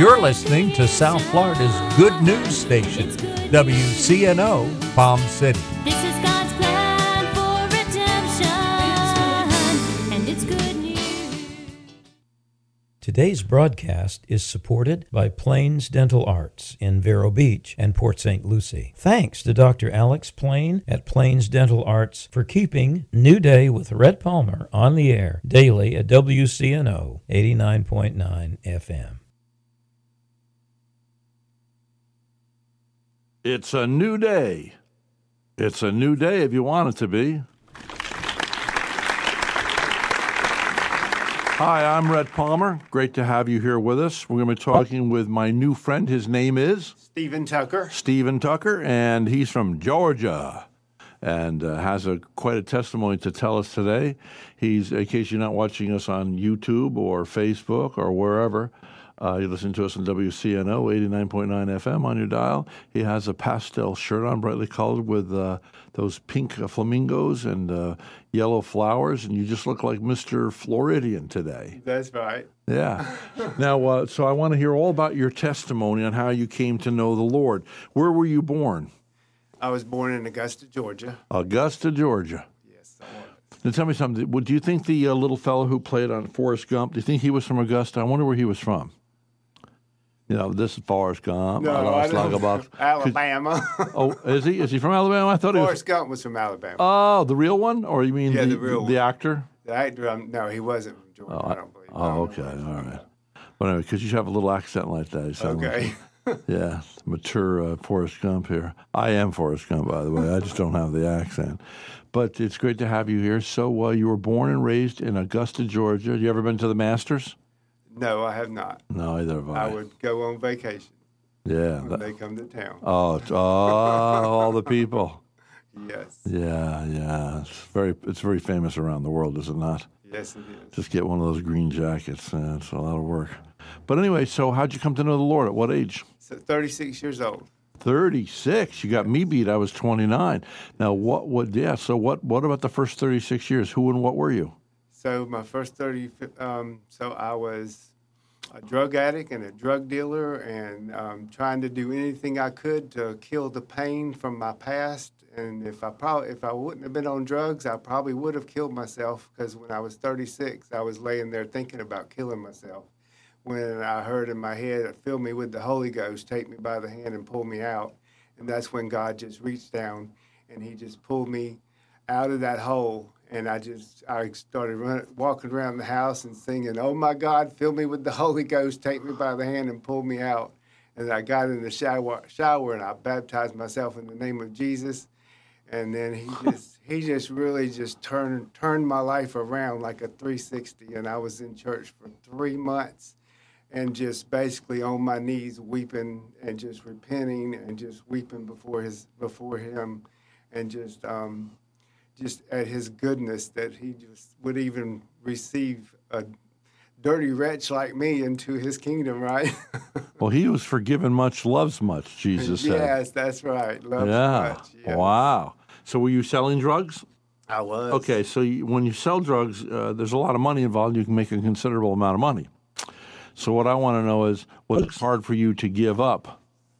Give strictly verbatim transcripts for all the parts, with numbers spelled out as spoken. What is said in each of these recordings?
You're listening to South Florida's good news station, W C N O, Palm City. This is God's plan for redemption, and it's good news. Today's broadcast is supported by Plains Dental Arts in Vero Beach and Port Saint Lucie. Thanks to Doctor Alex Plain at Plains Dental Arts for keeping New Day with Rhett Palmer on the air daily at W C N O eighty-nine point nine F M. It's a new day. It's a new day if you want it to be. Hi, I'm Rhett Palmer. Great to have you here with us. We're going to be talking with my new friend. His name is? Stephen Tucker. Stephen Tucker, and he's from Georgia and uh, has a quite a testimony to tell us today. He's, in case you're not watching us on YouTube or Facebook or wherever, Uh, you listen to us on W C N O eighty-nine point nine F M on your dial. He has a pastel shirt on, brightly colored with uh, those pink uh, flamingos and uh, yellow flowers, and you just look like Mister Floridian today. That's right. Yeah. Now, uh, so I want to hear all about your testimony on how you came to know the Lord. Where were you born? I was born in Augusta, Georgia. Augusta, Georgia. Yes, I was. Now, tell me something. Would- Do you think the uh, little fellow who played on Forrest Gump, do you think he was from Augusta? I wonder where he was from. You know, this is Forrest Gump. No, I I lost like don't. about. Alabama. Oh, is he? Is he from Alabama? I thought he was. Forrest Gump was from Alabama. Oh, the real one, or you mean Yeah, the, the real the one. actor? The actor, um, no, he wasn't from Georgia, Oh, I don't believe. I oh, don't okay, know. all right. But anyway, because you have a little accent like that, you sound Okay. like, yeah, mature uh, Forrest Gump here. I am Forrest Gump, by the way. I just don't have the accent. But it's great to have you here. So uh, you were born and raised in Augusta, Georgia. You ever been to the Masters? No, I have not. No, either have I. I would go on vacation Yeah. when that- they come to town. oh, it's- oh, all the people. Yes. Yeah, yeah. It's very, it's very famous around the world, is it not? Yes, it is. Just get one of those green jackets. Uh, it's a lot of work. But anyway, so how'd you come to know the Lord? At what age? So thirty-six years old. thirty-six. You got me beat. I was twenty-nine. Now, what would, yeah, so what, what about the first thirty-six years? Who and what were you? So my first thirty, um, so I was a drug addict and a drug dealer, and um, trying to do anything I could to kill the pain from my past. And if I probably, if I wouldn't have been on drugs, I probably would have killed myself. Because when I was thirty-six, I was laying there thinking about killing myself. When I heard in my head, "Fill me with the Holy Ghost, take me by the hand and pull me out." And that's when God just reached down and He just pulled me out of that hole. And I just, I started running, walking around the house and singing, "Oh my God, fill me with the Holy Ghost, take me by the hand and pull me out." And I got in the shower, shower and I baptized myself in the name of Jesus. And then he just, he just really just turned, turned my life around like a three sixty. And I was in church for three months and just basically on my knees weeping and just repenting and just weeping before his, before him and just, um, just at his goodness that he just would even receive a dirty wretch like me into his kingdom, right? Well, he who was forgiven much loves much, Jesus said. Yes, that's right. Loves Yeah. much. Yes. Wow. So were you selling drugs? I was. Okay, so you, when you sell drugs, uh, there's a lot of money involved. You can make a considerable amount of money. So what I want to know is, was it hard for you to give up,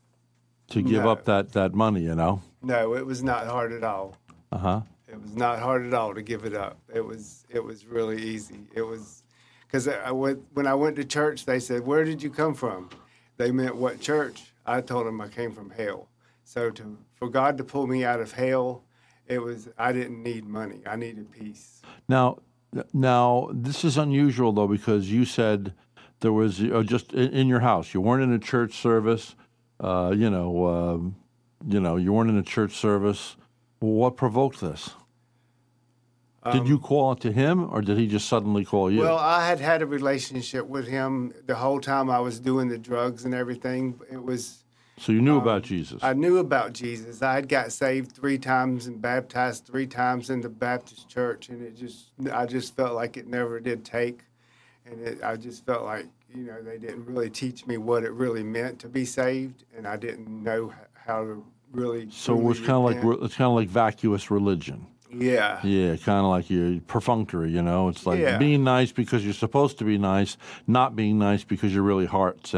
to give No. up that, that money, you know? No, it was not hard at all. Uh-huh. It was not hard at all to give it up. It was it was really easy. It was because I went, when I went to church, they said, "Where did you come from?" They meant what church? I told them I came from hell. So to for God to pull me out of hell, it was I didn't need money. I needed peace. Now, now this is unusual, though, because you said there was uh, just in, in your house. You weren't in a church service. Uh, you know, um, you know, you weren't in a church service. What provoked this? Did you call to him, or did he just suddenly call you? Well, I had had a relationship with him the whole time I was doing the drugs and everything. It was so you knew about Jesus. I knew about Jesus. I had got saved three times and baptized three times in the Baptist church, and it just I just felt like it never did take, and it, I just felt like you know they didn't really teach me what it really meant to be saved, and I didn't know how to really. So it was truly kind of like repent. it's kind of like vacuous religion. Yeah. Yeah, kind of like you perfunctory, you know. It's like Yeah. being nice because you're supposed to be nice, not being nice because your really heart's in it.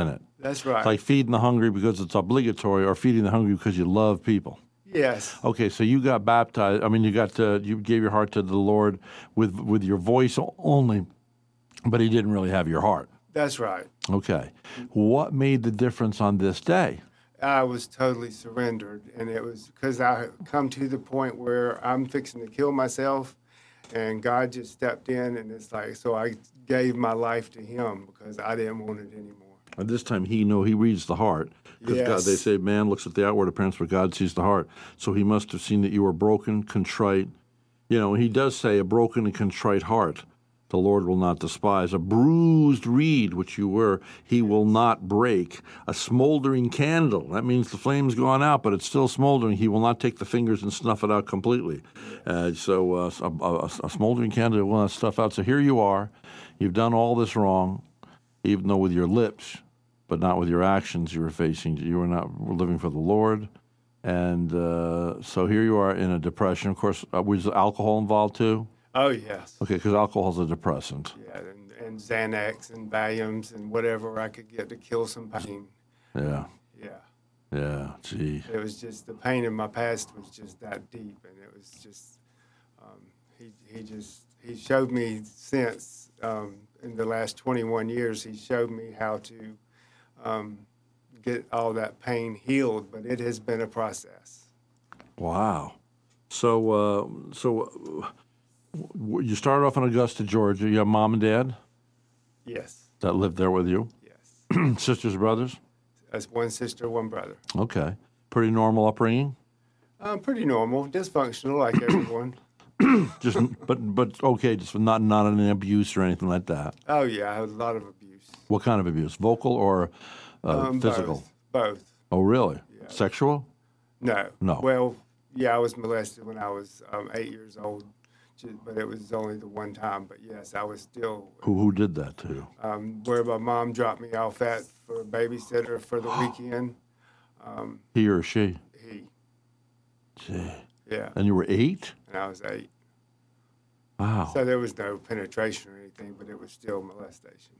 That's right. It's like feeding the hungry because it's obligatory, or feeding the hungry because you love people. Yes. Okay, so you got baptized. I mean, you got to, you gave your heart to the Lord with with your voice only, but He didn't really have your heart. That's right. Okay, what made the difference on this day? I was totally surrendered, and it was because I had come to the point where I'm fixing to kill myself, and God just stepped in, and it's like, so I gave my life to Him because I didn't want it anymore. And this time He know He reads the heart. Because God, Yes. they say man looks at the outward appearance, but God sees the heart. So He must have seen that you were broken, contrite. You know, He does say a broken and contrite heart the Lord will not despise. A bruised reed, which you were, He will not break. A smoldering candle, that means the flame's gone out, but it's still smoldering. He will not take the fingers and snuff it out completely. Uh, so uh, a, a, a smoldering candle will not snuff out. So here you are. You've done all this wrong, even though with your lips, but not with your actions, you were facing, you were not living for the Lord. And uh, so here you are in a depression. Of course, uh, was alcohol involved too? Oh, yes. Okay, because alcohol's a depressant. Yeah, and, and Xanax and Valiums and whatever I could get to kill some pain. Yeah, Yeah. yeah, gee. It was just, the pain in my past was just that deep, and it was just, um, he, he just, he showed me since, um, in the last twenty-one years, he showed me how to um, get all that pain healed, but it has been a process. Wow. So, uh, so uh, w- you started off in Augusta, Georgia. You have mom and dad Yes, that lived there with you? yes. Sisters, brothers? That's one sister, one brother. Okay. Pretty normal upbringing? Um, pretty normal, dysfunctional like everyone. Just, but but okay, just not not an abuse or anything like that. Oh, yeah, I had a lot of abuse. What kind of abuse? Vocal or uh, Um, physical? Both. both. Oh, really? Yeah. Sexual? No. No. Well, yeah, I was molested when I was um, eight years old, ju- but it was only the one time. But yes, I was still Who who did that to you? um, where my mom dropped me off at for a babysitter for the weekend. He or she? He, Gee. yeah, And you were eight? and I was eight. Wow. So there was no penetration or anything, but it was still molestation.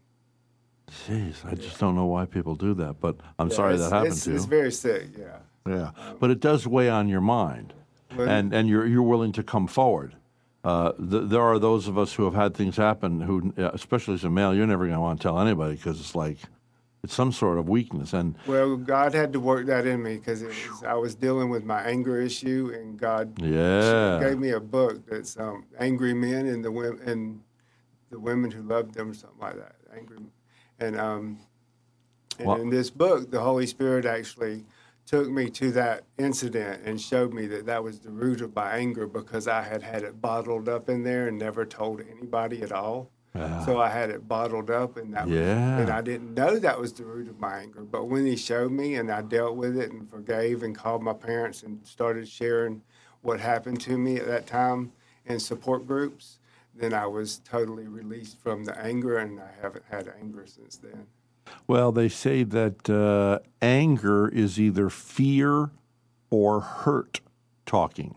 Jeez, I just don't know why people do that, but I'm Yeah, sorry it's- that happened it's, to you. It's very sick, yeah. Yeah, but it does weigh on your mind, Well- and and you're you're willing to come forward. Uh, th- there are those of us who have had things happen, who, uh, especially as a male, you're never going to want to tell anybody because it's like it's some sort of weakness. And Well, God had to work that in me because I was dealing with my anger issue, and God yeah, gave me a book that's um, Angry Men and the women and the women who loved them, or something like that. Angry, and um, and Wow. in this book, the Holy Spirit actually took me to that incident and showed me that that was the root of my anger because I had had it bottled up in there and never told anybody at all. Yeah. So I had it bottled up, and that was, Yeah. and I didn't know that was the root of my anger. But when he showed me, and I dealt with it and forgave and called my parents and started sharing what happened to me at that time in support groups, then I was totally released from the anger, and I haven't had anger since then. well, they say that uh, anger is either fear or hurt talking.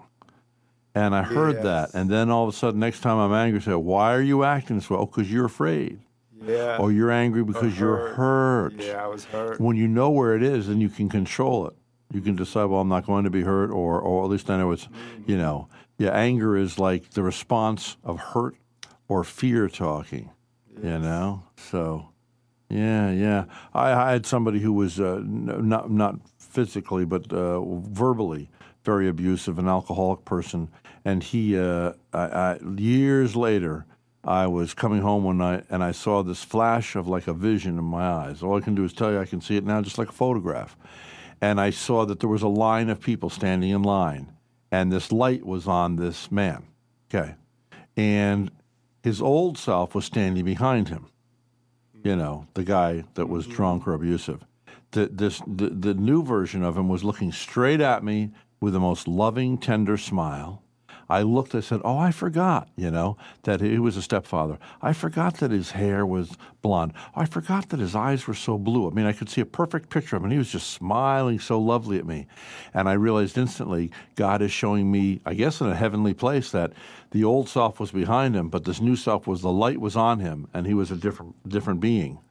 And I heard Yes. that, and then all of a sudden, next time I'm angry, I say, "Why are you acting this way?" Oh, because you're afraid. Yeah. Or you're angry because you're hurt. Yeah, I was hurt. When you know where it is, then you can control it. You can decide, well, I'm not going to be hurt, or, or at least I know it's, you know, yeah, anger is like the response of hurt or fear talking, you know? So, yeah, yeah. I, I had somebody who was uh, n- not, not physically, but uh, verbally very abusive, an alcoholic person. And he, uh, I, I, years later, I was coming home one night and I saw this flash of like a vision in my eyes. All I can do is tell you I can see it now just like a photograph. And I saw that there was a line of people standing in line, and this light was on this man. Okay. And his old self was standing behind him, you know, the guy that was drunk or abusive. The, this, the, the new version of him was looking straight at me with the most loving, tender smile. I looked, I said, oh, I forgot, you know, that he was a stepfather. I forgot that his hair was blonde. I forgot that his eyes were so blue. I mean, I could see a perfect picture of him, and he was just smiling so lovely at me. And I realized instantly God is showing me, I guess in a heavenly place, that the old self was behind him, but this new self was, the light was on him, and he was a different, different being.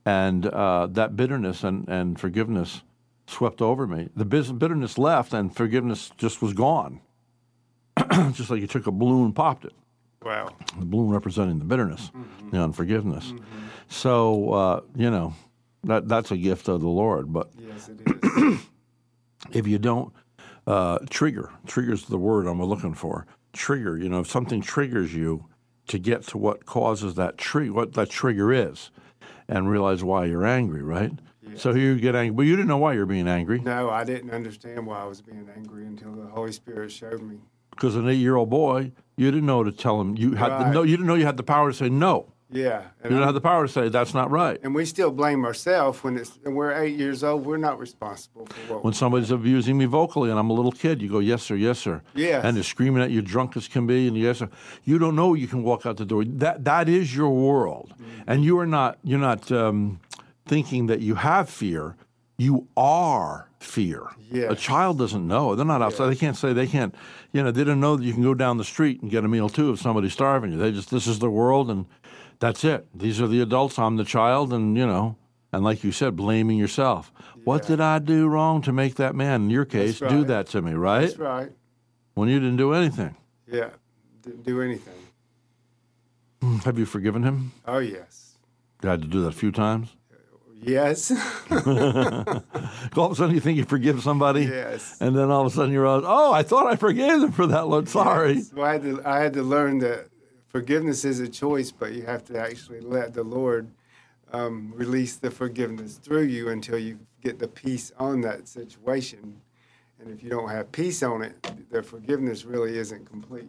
And uh, that bitterness and, and forgiveness swept over me. The bis- bitterness left, and forgiveness just was gone. Just like you took a balloon and popped it. Wow. The balloon representing the bitterness, Mm-hmm. the unforgiveness. Mm-hmm. So, uh, you know, that that's a gift of the Lord. But Yes, it is. if you don't uh, trigger, trigger's the word I'm looking for. Trigger, you know, if something triggers you to get to what causes that trigger, what that trigger is, and realize why you're angry, right? Yes. So here you get angry, but you didn't know why you're being angry. No, I didn't understand why I was being angry until the Holy Spirit showed me. Because an eight-year-old boy, you didn't know to tell him you had the, Right. no. You didn't know you had the power to say no. Yeah. You And, didn't I'm- have the power to say that's not right. and we still blame ourselves when it's when we're eight years old. We're not responsible for what When somebody's abusing me vocally and I'm a little kid, you go, yes, sir, yes, sir. Yes. And they're screaming at you, drunk as can be, and yes, sir. You don't know you can walk out the door. That That is your world. Mm-hmm. And you are not, you're not um, thinking that you have fear. You are fear. Yes. A child doesn't know. They're not outside. They can't say, they can't, you know, they don't know that you can go down the street and get a meal too if somebody's starving you. They just, this is the world and that's it. These are the adults. I'm the child, and, you know, and like you said, blaming yourself. What Yeah. did I do wrong to make that man, in your case, That's do right. that to me, right? That's right. When you didn't do anything. Yeah. Didn't do anything. Have you forgiven him? Oh, yes. You had to do that a few times? Yes. All of a sudden you think you forgive somebody, Yes. and then all of a sudden you realize, oh, I thought I forgave them for that, Lord. Sorry. So I had to I had to learn that forgiveness is a choice, but you have to actually let the Lord um, release the forgiveness through you until you get the peace on that situation. And if you don't have peace on it, the forgiveness really isn't complete.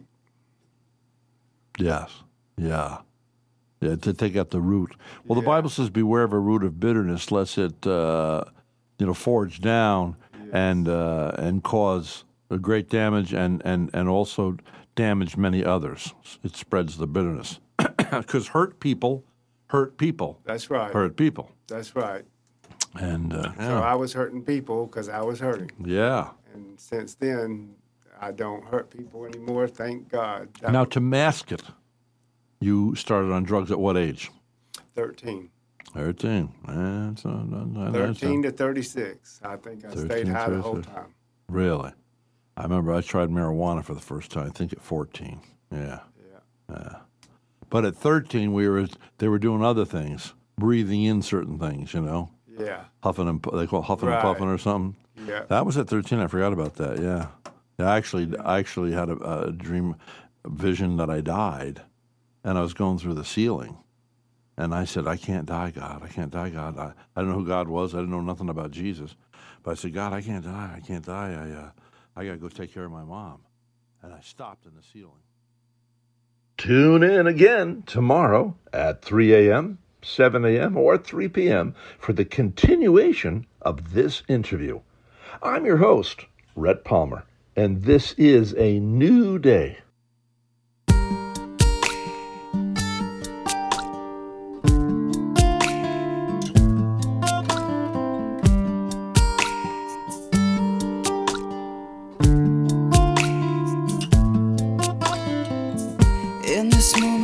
Yes. Yeah. Yeah, to take out the root. Well, the Yeah. Bible says, beware of a root of bitterness, lest it, uh, you know, forge down and uh, and cause a great damage and, and, and also damage many others. It spreads the bitterness. Because hurt people hurt people. That's right. Hurt people. That's right. And, uh, So yeah. I was hurting people because I was hurting. yeah. And since then, I don't hurt people anymore, thank God. That Now, was to mask it, you started on drugs at what age? thirteen. thirteen. That's, uh, that's, thirteen to thirty-six. I think I stayed thirteen, high the whole thirty-six. time. Really? I remember I tried marijuana for the first time, I think at fourteen. Yeah. Yeah. But at thirteen, we were they were doing other things, breathing in certain things, you know, Yeah. huffing and pu- they call it huffing Right. and puffing or something. Yeah. That was at thirteen. I forgot about that. Yeah. Yeah, I actually, I actually had a, a dream, a vision that I died, and I was going through the ceiling, and I said, "I can't die, God. I can't die, God. I, I don't know who God was. I didn't know nothing about Jesus, but I said, God, I can't die. I can't die. I, uh, I got to go take care of my mom," and I stopped in the ceiling. Tune in again tomorrow at three a.m., seven a.m., or three p.m. for the continuation of this interview. I'm your host, Rhett Palmer, and this is a new day. In this morning